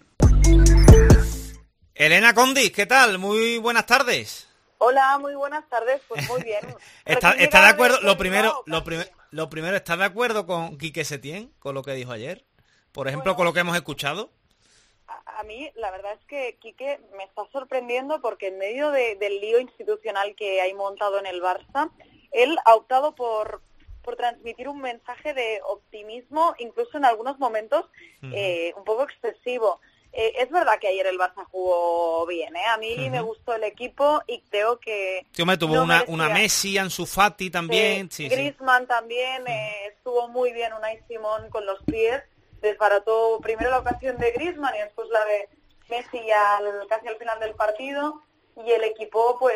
C: Elena Condis, ¿qué tal? Muy buenas tardes.
O: Hola, muy buenas tardes, pues muy bien.
C: ¿Está de acuerdo? Lo primero, ¿está de acuerdo con Quique Setién, con lo que dijo ayer? Por ejemplo, con lo que hemos escuchado.
O: A mí la verdad es que Quique me está sorprendiendo, porque en medio del lío institucional que hay montado en el Barça, él ha optado por transmitir un mensaje de optimismo, incluso en algunos momentos un poco excesivo. Es verdad que ayer el Barça jugó bien, A mí me gustó el equipo y creo que...
C: Sí, hombre, tuvo una Messi, Ansu Fati también. Sí,
O: Griezmann también, estuvo muy bien Unai Simón con los pies. Desbarató primero la ocasión de Griezmann y después la de Messi casi al final del partido, y el equipo pues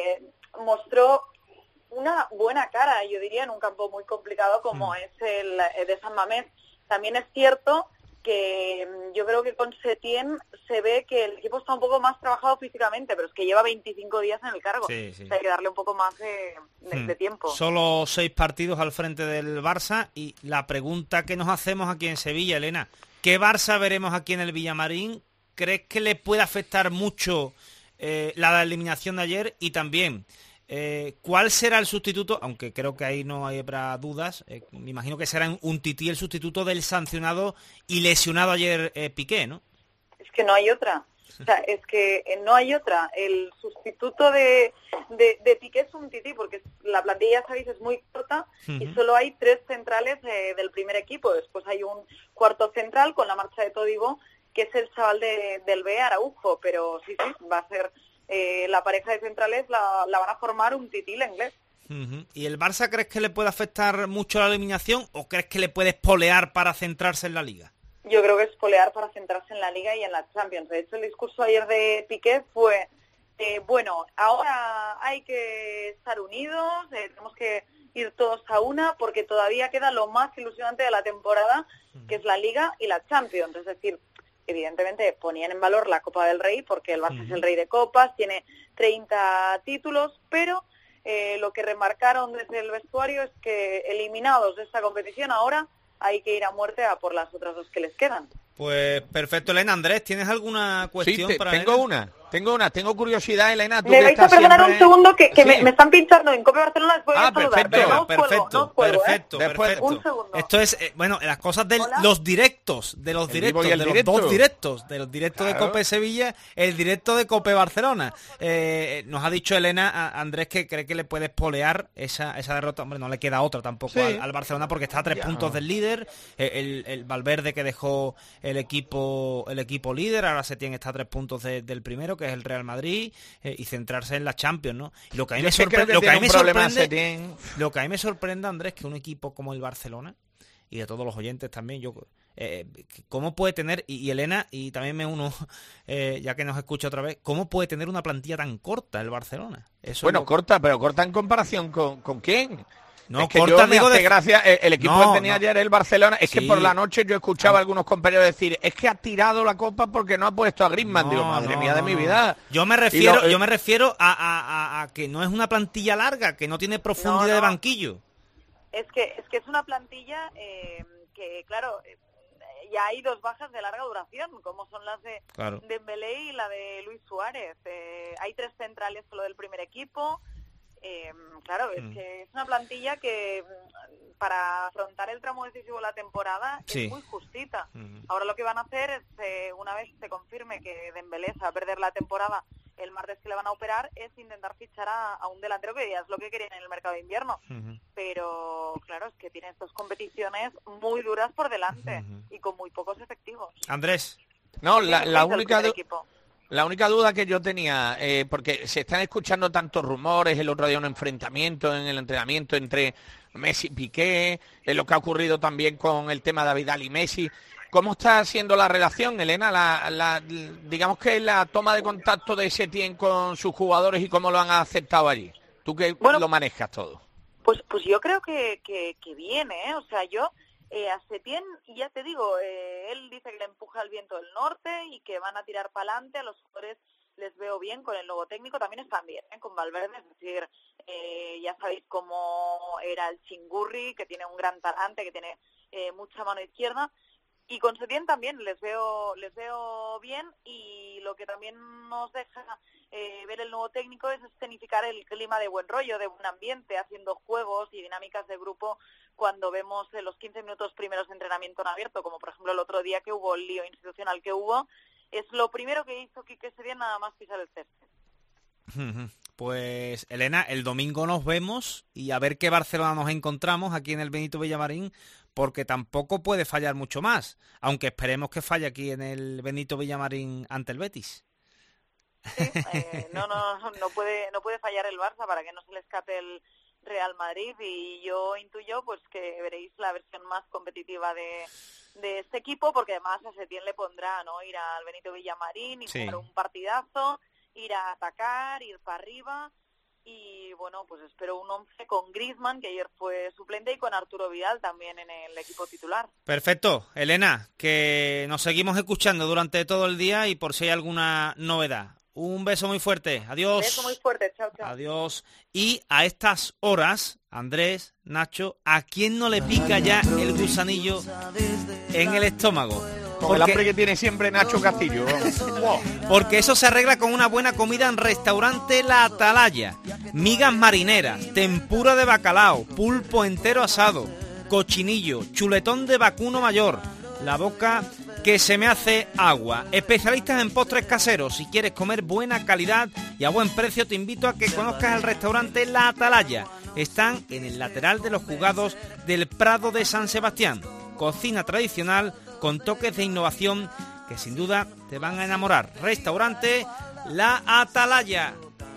O: mostró una buena cara, yo diría, en un campo muy complicado como es el de San Mamés. También es cierto que yo creo que con Setién se ve que el equipo está un poco más trabajado físicamente, pero es que lleva 25 días en el cargo.
C: Sí.
O: O sea, hay que darle un poco más de tiempo.
C: Solo 6 partidos al frente del Barça, y la pregunta que nos hacemos aquí en Sevilla, Elena, ¿qué Barça veremos aquí en el Villamarín? ¿Crees que le puede afectar mucho la eliminación de ayer? Y también, ¿cuál será el sustituto? Aunque creo que ahí no habrá dudas, me imagino que será un Tití el sustituto del sancionado y lesionado ayer Piqué, ¿no?
O: Es que no hay otra. O sea, es que no hay otra. El sustituto de Piqué es un Tití, porque la plantilla, ya sabéis, es muy corta y solo hay 3 centrales del primer equipo. Después hay un cuarto central con la marcha de Todibo, que es el chaval del B, Araujo. Pero sí, va a ser... la pareja de centrales la van a formar un Tití inglés.
C: ¿Y el Barça crees que le puede afectar mucho la eliminación, o crees que le puede espolear para centrarse en la Liga?
O: Yo creo que es espolear para centrarse en la Liga y en la Champions. De hecho, el discurso ayer de Piqué fue, bueno, ahora hay que estar unidos, tenemos que ir todos a una, porque todavía queda lo más ilusionante de la temporada, que es la Liga y la Champions. Es decir, evidentemente ponían en valor la Copa del Rey, porque el Barça es el rey de copas, tiene 30 títulos, pero lo que remarcaron desde el vestuario es que, eliminados de esta competición, ahora hay que ir a muerte a por las otras 2 que les quedan.
C: Pues perfecto, Elena. Andrés, ¿tienes alguna cuestión para
D: tengo curiosidad, Elena.
O: Me vais a perdonar un segundo que me están pinchando en Cope Barcelona, les voy a saludar.
C: Perfecto.
O: Un segundo.
C: Esto es, las cosas de los directos, de los dos directos de Cope Sevilla, el directo de Cope Barcelona. Nos ha dicho Elena, Andrés, que cree que le puede espolear esa derrota. Hombre, no le queda otra tampoco al Barcelona, porque está a 3 puntos del líder, el Valverde, que dejó el equipo líder, ahora Setién está a 3 puntos del primero, que es el Real Madrid, y centrarse en la Champions, ¿no? Y lo que a mí me sorprende, Andrés, que un equipo como el Barcelona, y de todos los oyentes también, ¿cómo puede tener, y Elena, y también me uno, ya que nos escucha otra vez, ¿cómo puede tener una plantilla tan corta el Barcelona?
D: Corta, pero corta en comparación con ¿quién?
C: No,
D: es que
C: corta,
D: yo me
C: digo,
D: hace
C: de...
D: gracia el equipo
C: No,
D: que tenía
C: no.
D: ayer el Barcelona. Es
C: Sí.
D: que por la noche yo escuchaba a algunos compañeros decir, es que ha tirado la copa porque no ha puesto a Griezmann. Digo, madre mía de mi vida.
C: Yo me refiero a que no es una plantilla larga, que no tiene profundidad de banquillo.
O: Es que es una plantilla que, claro, ya hay dos bajas de larga duración, como son las de Dembélé y la de Luis Suárez. Hay 3 centrales solo del primer equipo. Claro, es que es una plantilla que para afrontar el tramo decisivo de la temporada es muy justita. Ahora lo que van a hacer es, una vez se confirme que Dembélé se va a perder la temporada el martes que le van a operar, es intentar fichar a un delantero, que ya es lo que querían en el mercado de invierno. Pero claro, es que tienen 2 competiciones muy duras por delante y con muy pocos efectivos.
C: Andrés.
D: No, la única duda que yo tenía, porque se están escuchando tantos rumores, el otro día un enfrentamiento en el entrenamiento entre Messi y Piqué, lo que ha ocurrido también con el tema de Vidal y Messi. ¿Cómo está siendo la relación, Elena? Digamos que la toma de contacto de Setién con sus jugadores y cómo lo han aceptado allí. Tú que lo manejas todo.
O: Pues yo creo que bien, ¿eh? O sea, yo a Setién, ya te digo, él dice que le empuja el viento del norte y que van a tirar para adelante. A los jugadores les veo bien con el nuevo técnico, también están bien, con Valverde, es decir, ya sabéis cómo era el Chingurri, que tiene un gran talante, que tiene mucha mano izquierda. Y con Setién también les veo bien, y lo que también nos deja ver el nuevo técnico es escenificar el clima de buen rollo, de buen ambiente, haciendo juegos y dinámicas de grupo cuando vemos los 15 minutos primeros de entrenamiento en abierto, como por ejemplo el otro día que hubo el lío institucional que hubo. Es lo primero que hizo Quique Setién nada más pisar el césped.
C: Pues Elena, el domingo nos vemos y a ver qué Barcelona nos encontramos aquí en el Benito Villamarín, porque tampoco puede fallar mucho más, aunque esperemos que falle aquí en el Benito Villamarín ante el Betis.
O: Sí, no puede fallar el Barça para que no se le escape el Real Madrid, y yo intuyo pues que veréis la versión más competitiva de este equipo, porque además a Setién le pondrá, ¿no?, ir al Benito Villamarín y jugar un partidazo, ir a atacar, ir para arriba. Y bueno, pues espero un 11 con Griezmann, que ayer fue suplente, y con Arturo Vidal también en el equipo titular.
C: Perfecto, Elena, que nos seguimos escuchando durante todo el día y por si hay alguna novedad. Un beso muy fuerte, adiós.
O: Un beso muy fuerte, chao, chao.
C: Adiós. Y a estas horas, Andrés, Nacho, ¿a quién no le pica ya el gusanillo en el estómago?
D: Con el hambre que tiene siempre Nacho Castillo. Wow.
C: Porque eso se arregla con una buena comida en Restaurante La Atalaya. Migas marineras, tempura de bacalao, pulpo entero asado, cochinillo, chuletón de vacuno mayor. La boca que se me hace agua. Especialistas en postres caseros. Si quieres comer buena calidad y a buen precio, te invito a que conozcas el Restaurante La Atalaya. Están en el lateral de los juzgados del Prado de San Sebastián. Cocina tradicional con toques de innovación que sin duda te van a enamorar. Restaurante La Atalaya.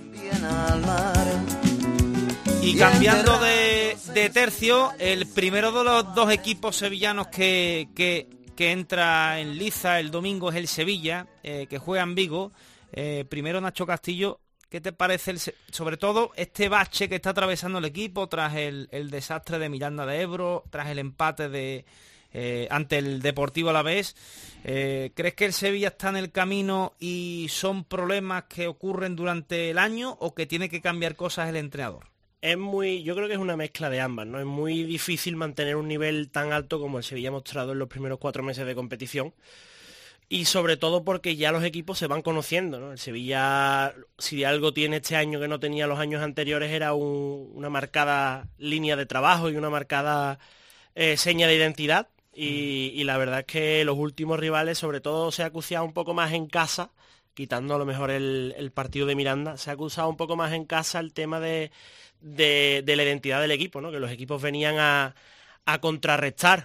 C: Y cambiando de tercio, el primero de los 2 equipos sevillanos que entra en liza el domingo es el Sevilla, que juega en Vigo. Primero, Nacho Castillo, ¿qué te parece sobre todo este bache que está atravesando el equipo tras el desastre de Miranda de Ebro, tras el empate ante el Deportivo Alavés? ¿Crees que el Sevilla está en el camino y son problemas que ocurren durante el año o que tiene que cambiar cosas el entrenador?
H: Yo creo que es una mezcla de ambas, ¿no? Es muy difícil mantener un nivel tan alto como el Sevilla ha mostrado en los primeros 4 meses de competición, y sobre todo porque ya los equipos se van conociendo, ¿no? El Sevilla, si de algo tiene este año que no tenía los años anteriores, era una marcada línea de trabajo y una marcada seña de identidad, y la verdad es que los últimos rivales, sobre todo, se ha acuciado un poco más en casa, quitando a lo mejor el partido de Miranda, se ha acusado un poco más en casa el tema de la identidad del equipo, ¿no? Que los equipos venían a contrarrestar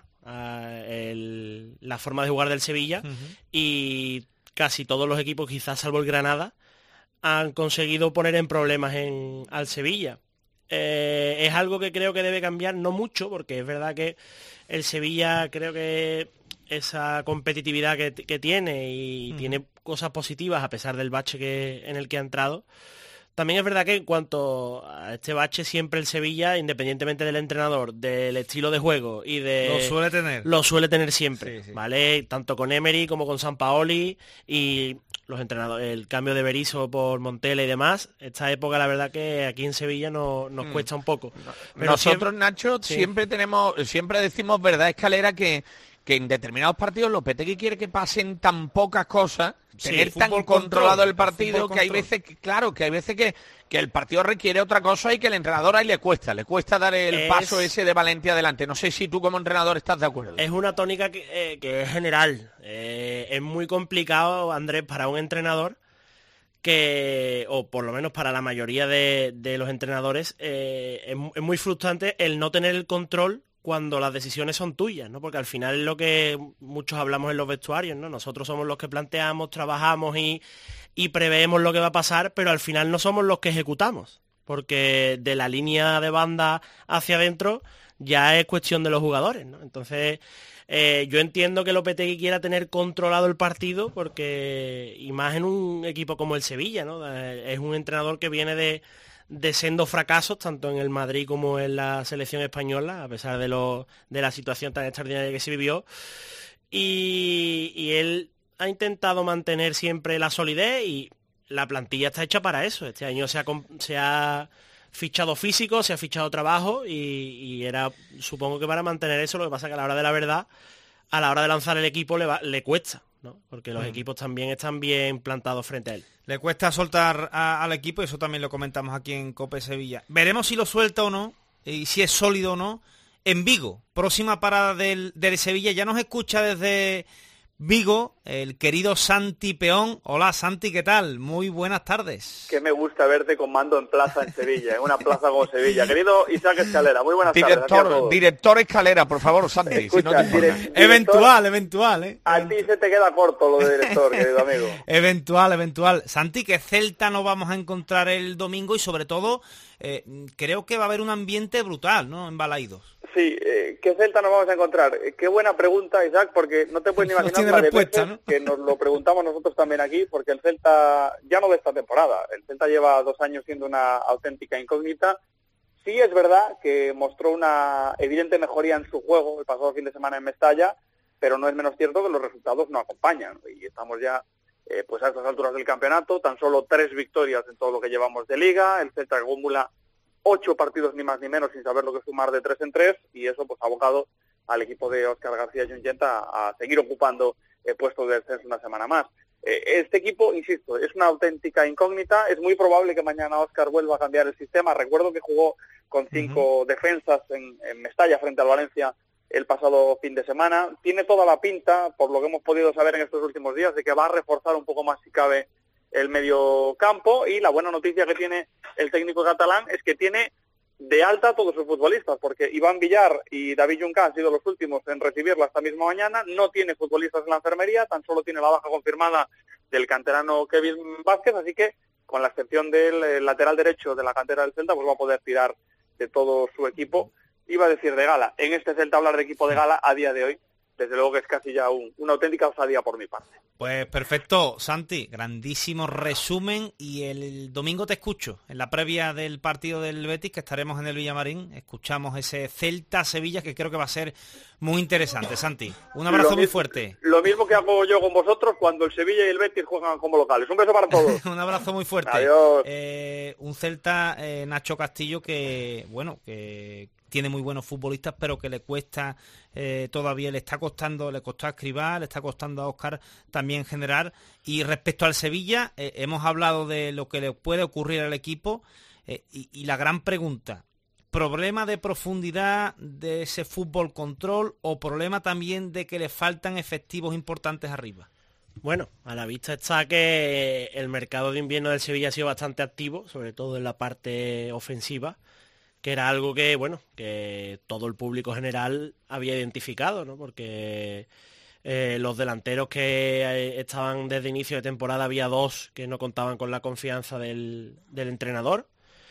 H: la forma de jugar del Sevilla, y casi todos los equipos, quizás salvo el Granada, han conseguido poner en problemas al Sevilla. Es algo que creo que debe cambiar, no mucho, porque es verdad que el Sevilla, creo que esa competitividad que tiene y tiene cosas positivas a pesar del bache en el que ha entrado, También es verdad que en cuanto a este bache, siempre el Sevilla, independientemente del entrenador, del estilo de juego y de... Lo suele tener siempre, sí. ¿Vale? Tanto con Emery como con Sampaoli y los entrenadores, el cambio de Berizzo por Montella y demás. Esta época, la verdad que aquí en Sevilla nos cuesta un poco. Pero
D: nosotros, Nacho, siempre decimos, ¿verdad, Escalera, que en determinados partidos Lopetegui quiere que pasen tan pocas cosas, tener tan controlado el partido, que hay veces que el partido requiere otra cosa y que el entrenador ahí le cuesta dar el paso ese de valentía adelante. No sé si tú como entrenador estás de acuerdo.
H: Es una tónica que es general. Es muy complicado, Andrés, para un entrenador o por lo menos para la mayoría de los entrenadores, es muy frustrante el no tener el control cuando las decisiones son tuyas, ¿no? Porque al final es lo que muchos hablamos en los vestuarios, ¿no? Nosotros somos los que planteamos, trabajamos y preveemos lo que va a pasar, pero al final no somos los que ejecutamos, porque de la línea de banda hacia adentro ya es cuestión de los jugadores, ¿no? Entonces, yo entiendo que Lopetegui quiera tener controlado el partido, porque, y más en un equipo como el Sevilla, ¿no? Es un entrenador que viene de sendos fracasos, tanto en el Madrid como en la selección española, a pesar de la situación tan extraordinaria que se vivió. Y él ha intentado mantener siempre la solidez y la plantilla está hecha para eso. Este año se ha fichado físico, se ha fichado trabajo y era, supongo que para mantener eso. Lo que pasa es que a la hora de la verdad, a la hora de lanzar el equipo le cuesta, ¿no? Porque los equipos también están bien plantados frente a él.
C: Le cuesta soltar al equipo, y eso también lo comentamos aquí en COPE Sevilla. Veremos si lo suelta o no, y si es sólido o no. En Vigo, próxima parada del Sevilla, ya nos escucha desde Vigo el querido Santi Peón. Hola Santi, ¿qué tal? Muy buenas tardes.
P: Que me gusta verte con mando en plaza en Sevilla, en una plaza como Sevilla. Querido Isaac Escalera, muy buenas tardes.
D: Director Escalera, por favor, Santi.
P: Escucha,
D: si no
C: eventual, ¿eh?
P: A ti se te queda corto lo de director, querido amigo.
C: Eventual. Santi, ¿qué Celta nos vamos a encontrar el domingo? Y sobre todo, creo que va a haber un ambiente brutal, ¿no? En Balaídos.
P: Sí, ¿qué Celta nos vamos a encontrar? Qué buena pregunta, Isaac, porque no te puedes ni imaginar la de veces, ¿no? Que nos lo preguntamos nosotros también aquí, porque el Celta, ya no de esta temporada, el Celta lleva 2 años siendo una auténtica incógnita. Sí es verdad que mostró una evidente mejoría en su juego el pasado fin de semana en Mestalla, pero no es menos cierto que los resultados no acompañan. Y estamos ya pues a estas alturas del campeonato, tan solo 3 victorias en todo lo que llevamos de Liga, el Celta acumula 8 partidos ni más ni menos sin saber lo que sumar de 3 en 3, y eso pues ha abocado al equipo de Óscar García Junyent a seguir ocupando puestos de descenso una semana más. Este equipo, insisto, es una auténtica incógnita. Es muy probable que mañana Óscar vuelva a cambiar el sistema. Recuerdo que jugó con 5 defensas en Mestalla frente al Valencia el pasado fin de semana. Tiene toda la pinta, por lo que hemos podido saber en estos últimos días, de que va a reforzar un poco más si cabe el medio campo, y la buena noticia que tiene el técnico catalán es que tiene de alta a todos sus futbolistas, porque Iván Villar y David Junca han sido los últimos en recibirla esta misma mañana. No tiene futbolistas en la enfermería, tan solo tiene la baja confirmada del canterano Kevin Vázquez, así que con la excepción del lateral derecho de la cantera del Celta, pues va a poder tirar de todo su equipo. Iba a decir de gala, en este Celta hablar de equipo de gala a día de hoy, desde luego que es casi ya una auténtica osadía por mi parte.
C: Pues perfecto, Santi, grandísimo resumen, y el domingo te escucho en la previa del partido del Betis, que estaremos en el Villamarín. Escuchamos ese Celta-Sevilla, que creo que va a ser muy interesante. Santi, un abrazo muy fuerte.
P: Lo mismo que hago yo con vosotros cuando el Sevilla y el Betis juegan como locales. Un beso para todos.
C: Un abrazo muy fuerte.
P: Adiós.
C: Un Celta, Nacho Castillo, que tiene muy buenos futbolistas, pero que le cuesta todavía, le costó a Escribá, le está costando a Óscar también generar. Y respecto al Sevilla, hemos hablado de lo que le puede ocurrir al equipo, y la gran pregunta: ¿problema de profundidad de ese fútbol control o problema también de que le faltan efectivos importantes arriba?
H: Bueno, a la vista está que el mercado de invierno del Sevilla ha sido bastante activo, sobre todo en la parte ofensiva, que era algo que todo el público general había identificado, ¿no? Porque los delanteros que estaban desde inicio de temporada, había 2 que no contaban con la confianza del entrenador,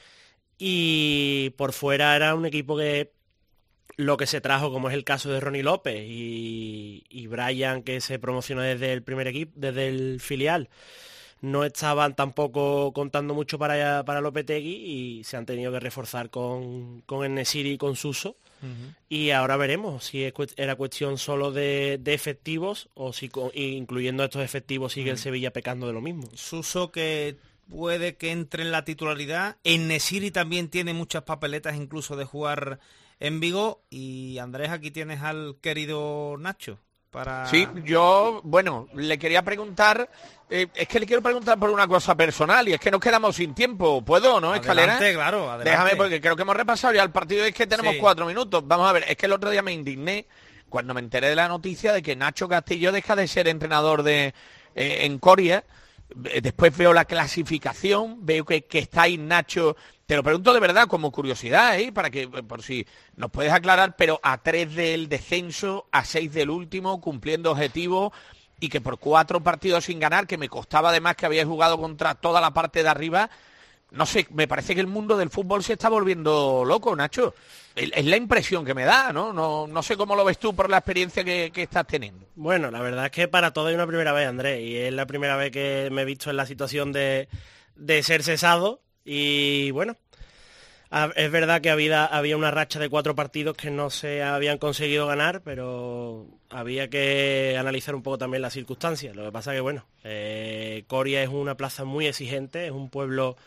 H: y por fuera era un equipo que lo que se trajo, como es el caso de Ronnie López y Brian, que se promocionó desde el primer equipo, desde el filial, no estaban tampoco contando mucho para Lopetegui y se han tenido que reforzar con En-Nesyri y con Suso. Y ahora veremos si era cuestión solo de efectivos o si incluyendo estos efectivos sigue el Sevilla pecando de lo mismo.
C: Suso que puede que entre en la titularidad. En-Nesyri también tiene muchas papeletas incluso de jugar en Vigo. Y Andrés, aquí tienes al querido Nacho.
D: Sí, yo, bueno, le quería preguntar, es que le quiero preguntar por una cosa personal y es que nos quedamos sin tiempo. ¿Puedo, no, Escalera?
C: Adelante, claro, adelante.
D: Déjame, porque creo que hemos repasado ya el partido y es que tenemos 4 minutos. Vamos a ver, es que el otro día me indigné cuando me enteré de la noticia de que Nacho Castillo deja de ser entrenador en Coria. Después veo la clasificación, veo que está ahí Nacho. Te lo pregunto de verdad como curiosidad, para que por si nos puedes aclarar, pero a 3 del descenso, a 6 del último, cumpliendo objetivos y que por 4 partidos sin ganar, que me costaba además que había jugado contra toda la parte de arriba. No sé, me parece que el mundo del fútbol se está volviendo loco, Nacho. Es la impresión que me da, ¿no? No sé cómo lo ves tú por la experiencia que estás teniendo.
H: Bueno, la verdad es que para todo hay una primera vez, Andrés, y es la primera vez que me he visto en la situación de ser cesado. Y bueno, es verdad que había una racha de 4 partidos que no se habían conseguido ganar, pero había que analizar un poco también las circunstancias. Lo que pasa que, bueno, Coria es una plaza muy exigente, es un pueblo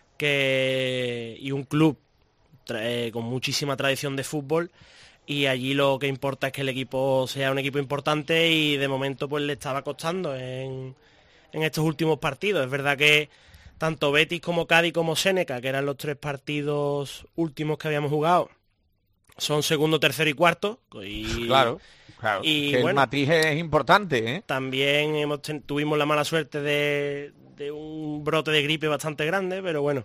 H: y un club con muchísima tradición de fútbol, y allí lo que importa es que el equipo sea un equipo importante y de momento pues le estaba costando en estos últimos partidos. Es verdad que tanto Betis como Cádiz como Séneca, que eran los 3 partidos últimos que habíamos jugado, son segundo, tercero y cuarto. Y,
D: claro. Y que bueno, el matiz es importante.
H: También tuvimos la mala suerte de un brote de gripe bastante grande, pero bueno,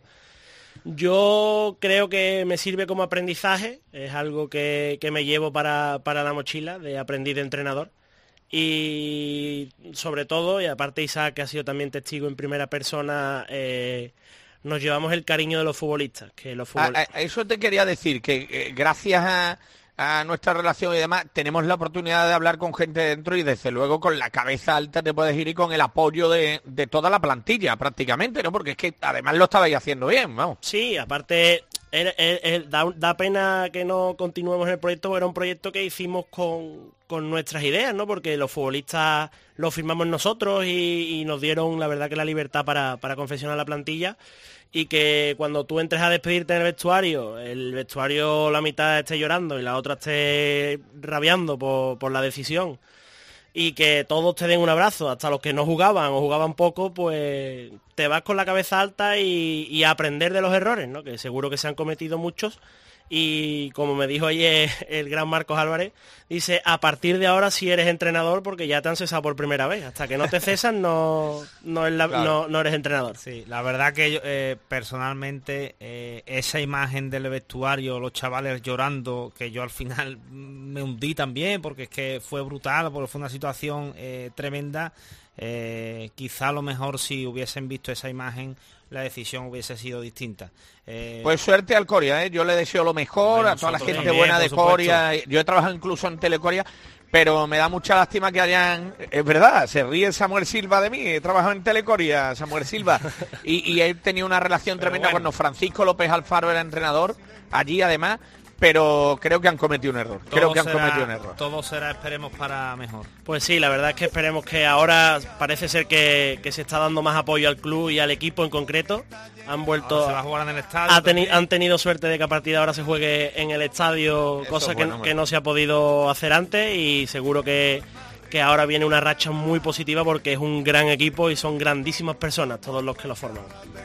H: yo creo que me sirve como aprendizaje, es algo que me llevo para la mochila de aprendiz de entrenador. Y sobre todo, y aparte Isaac, que ha sido también testigo en primera persona, nos llevamos el cariño de los futbolistas.
D: Eso te quería decir, que gracias a nuestra relación y demás, tenemos la oportunidad de hablar con gente dentro y desde luego con la cabeza alta te puedes ir y con el apoyo de toda la plantilla prácticamente, ¿no? Porque es que además lo estabais haciendo bien, vamos.
H: Sí, aparte da pena que no continuemos en el proyecto, porque era un proyecto que hicimos con nuestras ideas, ¿no? Porque los futbolistas lo firmamos nosotros y nos dieron, la verdad, que la libertad para confeccionar la plantilla, y que cuando tú entres a despedirte en el vestuario la mitad esté llorando y la otra esté rabiando por la decisión, y que todos te den un abrazo, hasta los que no jugaban o jugaban poco, pues te vas con la cabeza alta y a aprender de los errores, ¿no? Que seguro que se han cometido muchos. Y como me dijo ayer el gran Marcos Álvarez, dice, a partir de ahora sí eres entrenador, porque ya te han cesado por primera vez. Hasta que no te cesan no eres entrenador.
C: Sí, la verdad que yo, personalmente esa imagen del vestuario, los chavales llorando, que yo al final me hundí también, porque es que fue brutal, porque fue una situación tremenda. Quizá a lo mejor si hubiesen visto esa imagen la decisión hubiese sido distinta.
D: Pues suerte al Coria, yo le deseo lo mejor a toda la gente también, buena de Coria. Yo he trabajado incluso en Telecoria, pero me da mucha lástima que hayan... Es verdad, se ríe Samuel Silva de mí, he trabajado en Telecoria, Samuel Silva, y he tenido una relación tremenda cuando Francisco López Alfaro era entrenador, allí además, pero creo que han cometido un error.
C: Todo será, esperemos, para mejor.
H: Pues sí, la verdad es que esperemos que ahora parece ser que se está dando más apoyo al club y al equipo en concreto. Han vuelto,
C: se va a jugar en el estadio,
H: han tenido suerte de que a partir de ahora se juegue en el estadio, cosa que no se ha podido hacer antes, y seguro que ahora viene una racha muy positiva, porque es un gran equipo y son grandísimas personas todos los que lo forman.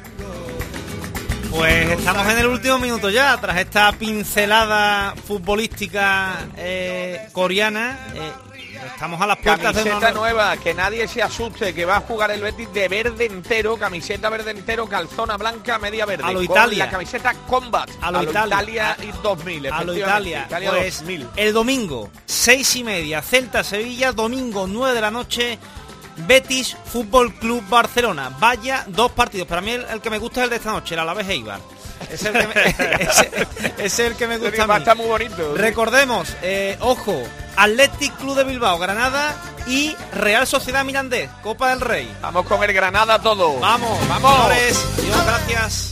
C: Pues estamos en el último minuto ya, tras esta pincelada futbolística coreana. Estamos a las puertas de
D: una nueva, que nadie se asuste, que va a jugar el Betis de verde entero, camiseta verde entero, calzona blanca, media verde.
C: A lo Italia.
D: La camiseta Combat.
C: A lo
D: Italia y 2000.
C: A lo Italia. Pues
D: 2000.
C: El domingo, 6:30, Celta-Sevilla, domingo 9 de la noche, Betis Fútbol Club Barcelona. Vaya 2 partidos. Para mí el que me gusta es el de esta noche, el Alavés Eibar. Es el que me gusta a mí.
D: Está muy bonito.
C: Recordemos, ojo, Athletic Club de Bilbao, Granada y Real Sociedad Mirandés, Copa del Rey.
D: Vamos con el Granada todo.
C: Vamos,
D: vamos.
C: Señores, Dios, gracias.